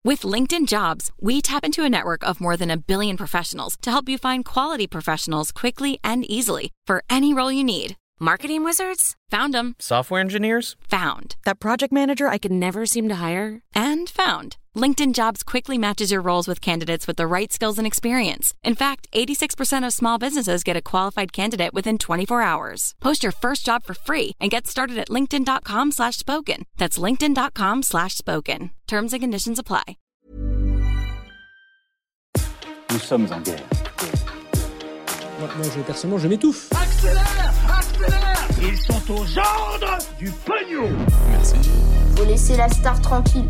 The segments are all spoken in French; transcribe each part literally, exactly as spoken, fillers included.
With LinkedIn Jobs, we tap into a network of more than a billion professionals to help you find quality professionals quickly and easily for any role you need. Marketing wizards? Found them. Software engineers? Found. That project manager I could never seem to hire? And found. LinkedIn Jobs quickly matches your roles with candidates with the right skills and experience. In fact, eighty-six percent of small businesses get a qualified candidate within twenty-four hours. Post your first job for free and get started at linkedin.com slash spoken. That's linkedin.com slash spoken. Terms and conditions apply. Nous sommes en guerre. Moi, moi je, personnellement, je m'étouffe. Accélère! Accélère! Ils sont aux ordres du pognon! Merci. Faut laisser la star tranquille.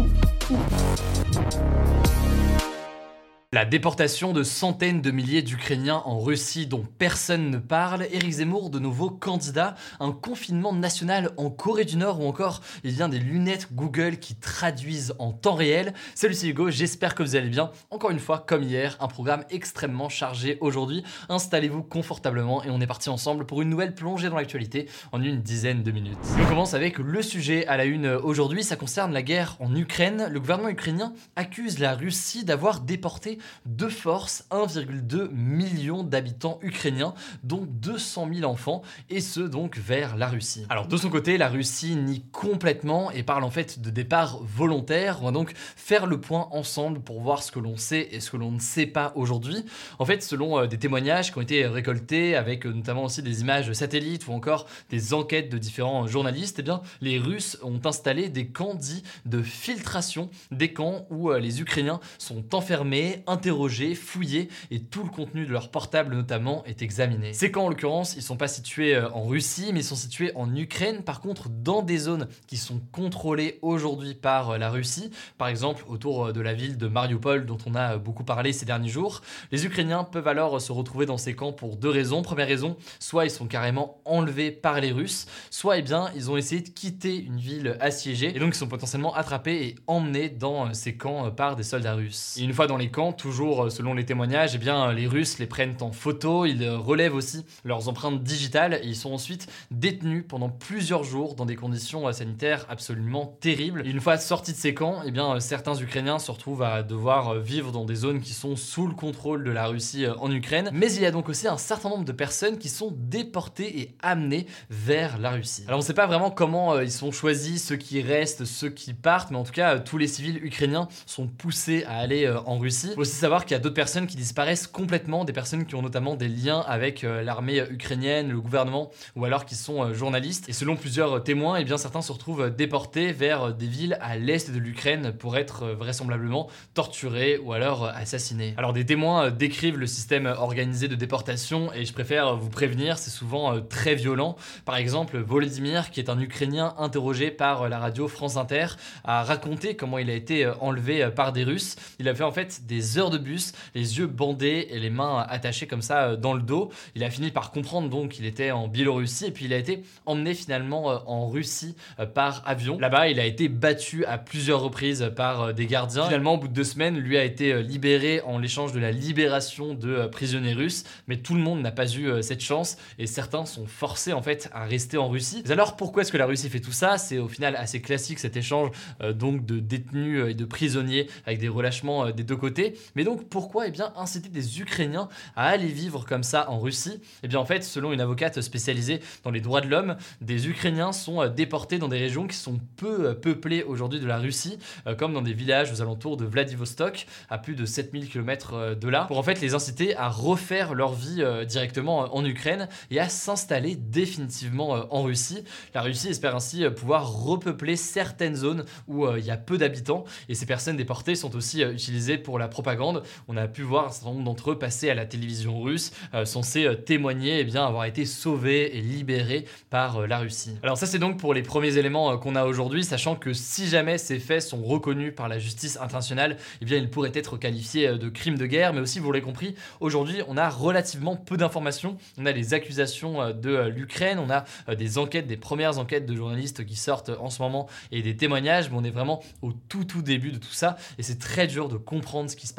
La déportation de centaines de milliers d'Ukrainiens en Russie dont personne ne parle, Éric Zemmour de nouveau candidat, un confinement national en Corée du Nord ou encore il y a des lunettes Google qui traduisent en temps réel. Salut, c'est Hugo, j'espère que vous allez bien. Encore une fois, comme hier, un programme extrêmement chargé aujourd'hui. Installez-vous confortablement et on est parti ensemble pour une nouvelle plongée dans l'actualité en une dizaine de minutes. On commence avec le sujet à la une aujourd'hui, ça concerne la guerre en Ukraine. Le gouvernement ukrainien accuse la Russie d'avoir déporté de force un virgule deux million d'habitants ukrainiens, dont deux cent mille enfants, et ce donc vers la Russie. Alors de son côté, la Russie nie complètement et parle en fait de départ volontaire. On va donc faire le point ensemble pour voir ce que l'on sait et ce que l'on ne sait pas aujourd'hui. En fait, selon euh, des témoignages qui ont été récoltés avec euh, notamment aussi des images satellites ou encore des enquêtes de différents journalistes, eh bien, les Russes ont installé des camps dits de filtration, des camps où euh, les Ukrainiens sont enfermés, interrogés, fouillés et tout le contenu de leur portable notamment est examiné. Ces camps en l'occurrence, ils sont pas situés en Russie mais ils sont situés en Ukraine, par contre dans des zones qui sont contrôlées aujourd'hui par la Russie, par exemple autour de la ville de Mariupol dont on a beaucoup parlé ces derniers jours. Les Ukrainiens peuvent alors se retrouver dans ces camps pour deux raisons. Première raison, soit ils sont carrément enlevés par les Russes, soit eh bien ils ont essayé de quitter une ville assiégée et donc ils sont potentiellement attrapés et emmenés dans ces camps par des soldats russes. Et une fois dans les camps, toujours selon les témoignages, eh bien, les Russes les prennent en photo, ils relèvent aussi leurs empreintes digitales et ils sont ensuite détenus pendant plusieurs jours dans des conditions sanitaires absolument terribles. Et une fois sortis de ces camps, eh bien, certains Ukrainiens se retrouvent à devoir vivre dans des zones qui sont sous le contrôle de la Russie en Ukraine. Mais il y a donc aussi un certain nombre de personnes qui sont déportées et amenées vers la Russie. Alors on ne sait pas vraiment comment ils sont choisis, ceux qui restent, ceux qui partent, mais en tout cas tous les civils ukrainiens sont poussés à aller en Russie. Il faut aussi savoir qu'il y a d'autres personnes qui disparaissent complètement, des personnes qui ont notamment des liens avec euh, l'armée ukrainienne, le gouvernement, ou alors qui sont euh, journalistes. Et selon plusieurs témoins, eh bien, certains se retrouvent déportés vers des villes à l'est de l'Ukraine pour être euh, vraisemblablement torturés ou alors euh, assassinés. Alors des témoins euh, décrivent le système organisé de déportation et je préfère vous prévenir, c'est souvent euh, très violent. Par exemple, Volodymyr, qui est un Ukrainien interrogé par euh, la radio France Inter, a raconté comment il a été euh, enlevé euh, par des Russes. Il a fait en fait des heures de bus, les yeux bandés et les mains attachées comme ça dans le dos. Il a fini par comprendre donc qu'il était en Biélorussie et puis il a été emmené finalement en Russie par avion. Là-bas, il a été battu à plusieurs reprises par des gardiens. Finalement, au bout de deux semaines, lui a été libéré en l'échange de la libération de prisonniers russes. Mais tout le monde n'a pas eu cette chance et certains sont forcés en fait à rester en Russie. Mais alors pourquoi est-ce que la Russie fait tout ça? C'est au final assez classique cet échange euh, donc de détenus et de prisonniers avec des relâchements euh, des deux côtés. Mais donc pourquoi eh bien, inciter des Ukrainiens à aller vivre comme ça en Russie? Eh bien en fait, selon une avocate spécialisée dans les droits de l'homme, des Ukrainiens sont déportés dans des régions qui sont peu peuplées aujourd'hui de la Russie, comme dans des villages aux alentours de Vladivostok, à plus de sept mille kilomètres de là, pour en fait les inciter à refaire leur vie directement en Ukraine et à s'installer définitivement en Russie. La Russie espère ainsi pouvoir repeupler certaines zones où il y a peu d'habitants et ces personnes déportées sont aussi utilisées pour la propagande. On a pu voir un certain nombre d'entre eux passer à la télévision russe, euh, censés euh, témoigner eh bien, avoir été sauvés et libérés par euh, la Russie. Alors ça c'est donc pour les premiers éléments euh, qu'on a aujourd'hui, sachant que si jamais ces faits sont reconnus par la justice internationale, eh bien ils pourraient être qualifiés euh, de crimes de guerre, mais aussi vous l'avez compris, aujourd'hui on a relativement peu d'informations. On a les accusations euh, de euh, l'Ukraine, on a euh, des enquêtes, des premières enquêtes de journalistes qui sortent en ce moment et des témoignages, mais on est vraiment au tout tout début de tout ça et c'est très dur de comprendre ce qui se passe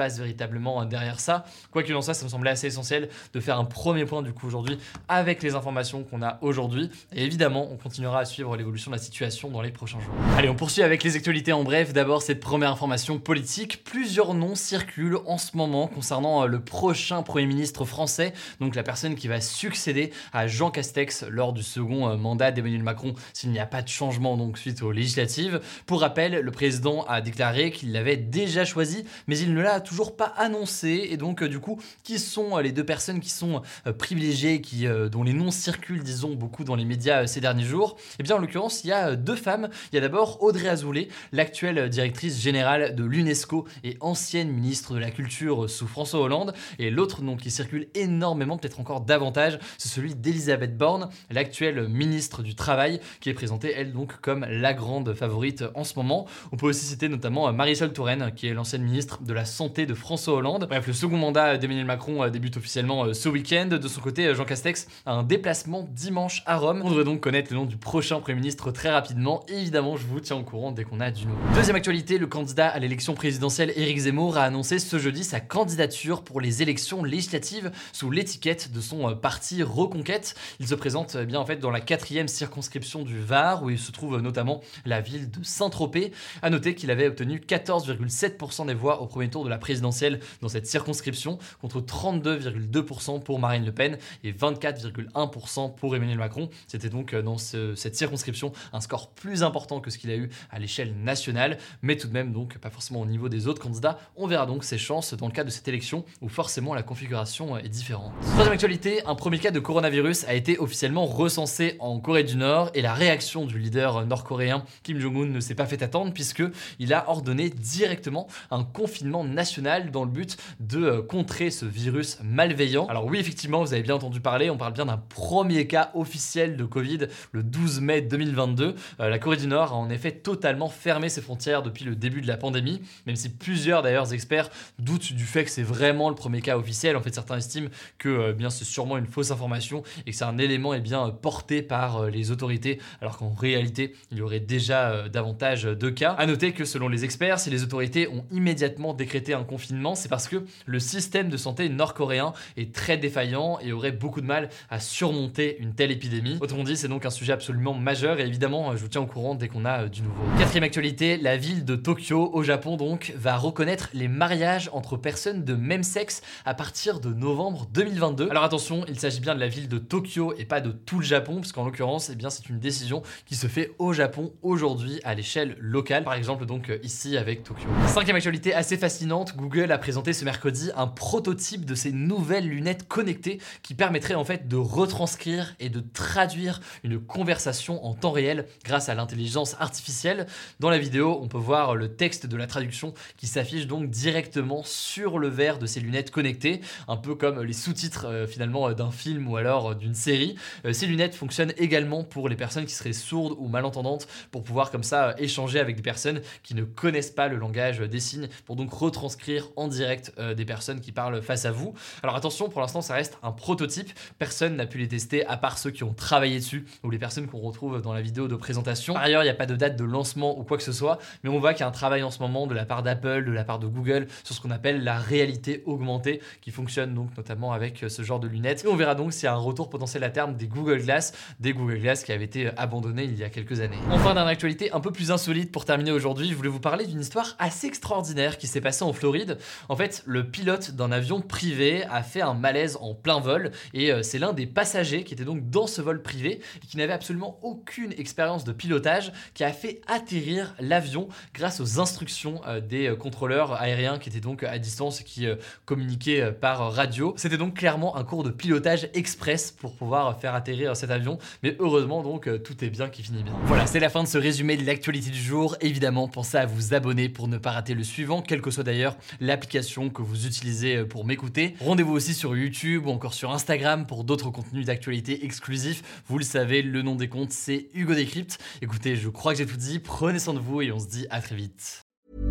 passe véritablement derrière ça. Quoi qu'il en soit, ça me semblait assez essentiel de faire un premier point du coup aujourd'hui avec les informations qu'on a aujourd'hui. Et évidemment, on continuera à suivre l'évolution de la situation dans les prochains jours. Allez, on poursuit avec les actualités en bref. D'abord, cette première information politique. Plusieurs noms circulent en ce moment concernant le prochain Premier ministre français, donc la personne qui va succéder à Jean Castex lors du second mandat d'Emmanuel Macron s'il n'y a pas de changement donc suite aux législatives. Pour rappel, le président a déclaré qu'il l'avait déjà choisi, mais il ne l'a toujours pas annoncé. Et donc, du coup, qui sont les deux personnes qui sont privilégiées, qui, dont les noms circulent, disons, beaucoup dans les médias ces derniers jours? Eh bien, en l'occurrence, il y a deux femmes. Il y a d'abord Audrey Azoulay, l'actuelle directrice générale de l'UNESCO et ancienne ministre de la Culture sous François Hollande. Et l'autre nom qui circule énormément, peut-être encore davantage, c'est celui d'Elisabeth Borne, l'actuelle ministre du Travail, qui est présentée, elle, donc, comme la grande favorite en ce moment. On peut aussi citer notamment Marisol Touraine, qui est l'ancienne ministre de la Santé de François Hollande. Bref, le second mandat d'Emmanuel Macron débute officiellement ce week-end. De son côté, Jean Castex a un déplacement dimanche à Rome. On devrait donc connaître le nom du prochain Premier ministre très rapidement. Et évidemment, je vous tiens au courant dès qu'on a du nouveau. Deuxième actualité, le candidat à l'élection présidentielle Éric Zemmour a annoncé ce jeudi sa candidature pour les élections législatives sous l'étiquette de son parti Reconquête. Il se présente eh bien en fait dans la quatrième circonscription du Var, où il se trouve notamment la ville de Saint-Tropez. À noter qu'il avait obtenu quatorze virgule sept pour cent des voix au premier tour de la présidentielle dans cette circonscription, contre trente-deux virgule deux pour cent pour Marine Le Pen et vingt-quatre virgule un pour cent pour Emmanuel Macron. C'était donc dans ce, cette circonscription un score plus important que ce qu'il a eu à l'échelle nationale, mais tout de même donc pas forcément au niveau des autres candidats. On verra donc ses chances dans le cadre de cette élection où forcément la configuration est différente. Troisième actualité, un premier cas de coronavirus a été officiellement recensé en Corée du Nord et la réaction du leader nord-coréen Kim Jong-un ne s'est pas fait attendre puisque il a ordonné directement un confinement national dans le but de contrer ce virus malveillant. Alors oui, effectivement, vous avez bien entendu parler, on parle bien d'un premier cas officiel de Covid le douze mai deux mille vingt-deux. Euh, la Corée du Nord a en effet totalement fermé ses frontières depuis le début de la pandémie, même si plusieurs d'ailleurs experts doutent du fait que c'est vraiment le premier cas officiel. En fait, certains estiment que euh, bien c'est sûrement une fausse information et que c'est un élément eh bien, porté par euh, les autorités, alors qu'en réalité, il y aurait déjà euh, davantage de cas. À noter que selon les experts, si les autorités ont immédiatement décrété un confinement, c'est parce que le système de santé nord-coréen est très défaillant et aurait beaucoup de mal à surmonter une telle épidémie. Autrement dit, c'est donc un sujet absolument majeur et évidemment, je vous tiens au courant dès qu'on a du nouveau. Quatrième actualité, la ville de Tokyo, au Japon donc, va reconnaître les mariages entre personnes de même sexe à partir de novembre deux mille vingt-deux. Alors attention, il s'agit bien de la ville de Tokyo et pas de tout le Japon, parce qu'en l'occurrence, eh bien, c'est une décision qui se fait au Japon aujourd'hui à l'échelle locale, par exemple donc ici avec Tokyo. Cinquième actualité assez fascinante, Google a présenté ce mercredi un prototype de ces nouvelles lunettes connectées qui permettraient en fait de retranscrire et de traduire une conversation en temps réel grâce à l'intelligence artificielle. Dans la vidéo, on peut voir le texte de la traduction qui s'affiche donc directement sur le verre de ces lunettes connectées, un peu comme les sous-titres euh, finalement d'un film ou alors d'une série. Euh, ces lunettes fonctionnent également pour les personnes qui seraient sourdes ou malentendantes, pour pouvoir comme ça euh, échanger avec des personnes qui ne connaissent pas le langage des signes, pour donc retranscrire en direct euh, des personnes qui parlent face à vous. Alors attention, pour l'instant ça reste un prototype, personne n'a pu les tester à part ceux qui ont travaillé dessus ou les personnes qu'on retrouve dans la vidéo de présentation. Par ailleurs, il n'y a pas de date de lancement ou quoi que ce soit, mais on voit qu'il y a un travail en ce moment de la part d'Apple, de la part de Google sur ce qu'on appelle la réalité augmentée, qui fonctionne donc notamment avec ce genre de lunettes. Et on verra donc s'il y a un retour potentiel à terme des Google Glass, des Google Glass qui avaient été abandonnés il y a quelques années. Enfin, dans une actualité un peu plus insolite pour terminer aujourd'hui, je voulais vous parler d'une histoire assez extraordinaire qui s'est passée en Floride. En fait, le pilote d'un avion privé a fait un malaise en plein vol et c'est l'un des passagers qui était donc dans ce vol privé et qui n'avait absolument aucune expérience de pilotage qui a fait atterrir l'avion grâce aux instructions euh, des euh, contrôleurs aériens qui étaient donc à distance et qui euh, communiquaient euh, par radio. C'était donc clairement un cours de pilotage express pour pouvoir faire atterrir cet avion, mais heureusement donc euh, tout est bien qui finit bien. Voilà, c'est la fin de ce résumé de l'actualité du jour. Évidemment, pensez à vous abonner pour ne pas rater le suivant, quelle que soit d'ailleurs l'application que vous utilisez pour m'écouter. Rendez-vous aussi sur YouTube ou encore sur Instagram pour d'autres contenus d'actualité exclusifs. Vous le savez, le nom des comptes, c'est Hugo Décrypte. Écoutez, je crois que j'ai tout dit. Prenez soin de vous et on se dit à très vite.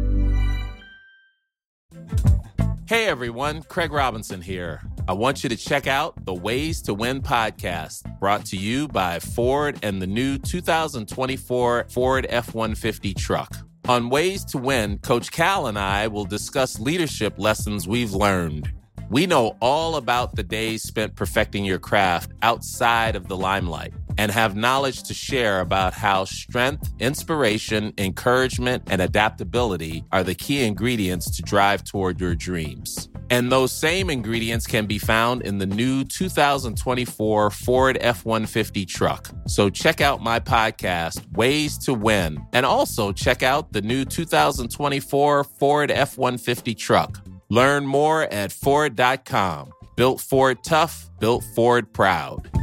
Hey everyone, Craig Robinson here. I want you to check out the Ways to Win podcast, brought to you by Ford and the new two thousand twenty-four Ford F one fifty truck. On Ways to Win, Coach Cal and I will discuss leadership lessons we've learned. We know all about the days spent perfecting your craft outside of the limelight and have knowledge to share about how strength, inspiration, encouragement, and adaptability are the key ingredients to drive toward your dreams. And those same ingredients can be found in the new two thousand twenty-four Ford F one fifty truck. So check out my podcast, Ways to Win, and also check out the new two thousand twenty-four Ford F one fifty truck. Learn more at Ford dot com. Built Ford tough, built Ford proud.